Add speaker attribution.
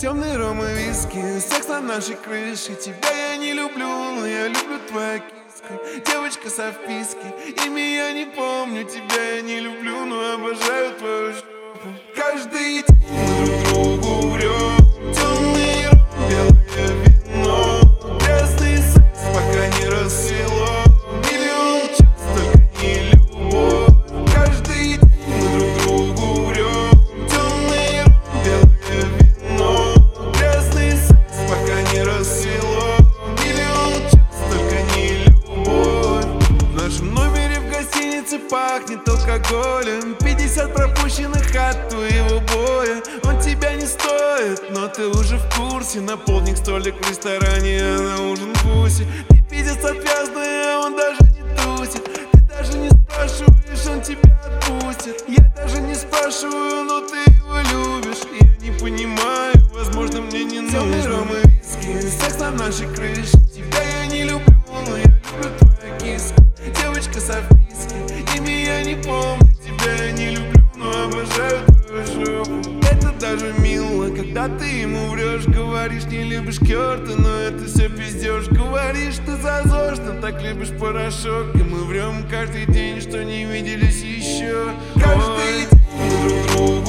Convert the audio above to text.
Speaker 1: Темный ром и виски, секс на нашей крыше. Тебя я не люблю, но я люблю твою киску. Девочка со вписки, имя я не помню. Тебя я не люблю, но обожаю твою жопу. Каждый день мы друг другу врем. Темный ром, белое вино. Грязный секс, пока не рассвело. Миллион час, только не любовь. Каждый день мы друг другу врем. Темный ром, белое вино. Грязный секс, пока не рассвело. Миллион час, только не любовь. В нашем номере в гостинице пахнет алкоголем. 50 пропущенных от твоего боя. Он тебя не стоит, но ты уже в курсе. На полдник столик в ресторане, а на ужин гуси. Ты пиздец отвязный, а он даже не тусит. Ты даже не спрашиваешь, он тебя отпустит. Я даже не спрашиваю, но ты его любишь. Я не понимаю, возможно, мне не нужно. Темный ром и виски, секс на нашей крыше. Тебя я не люблю, но я люблю твою киску. Девочка со вписки, имя я не помню. Тебя я не люблю, но обожаю твою жопу. Это даже мило, когда ты ему врешь. Говоришь, не любишь Кёрта, но это все пиздешь. Говоришь, ты зазорно, так любишь порошок. И мы врем каждый день, что не виделись еще. Каждый день друг другу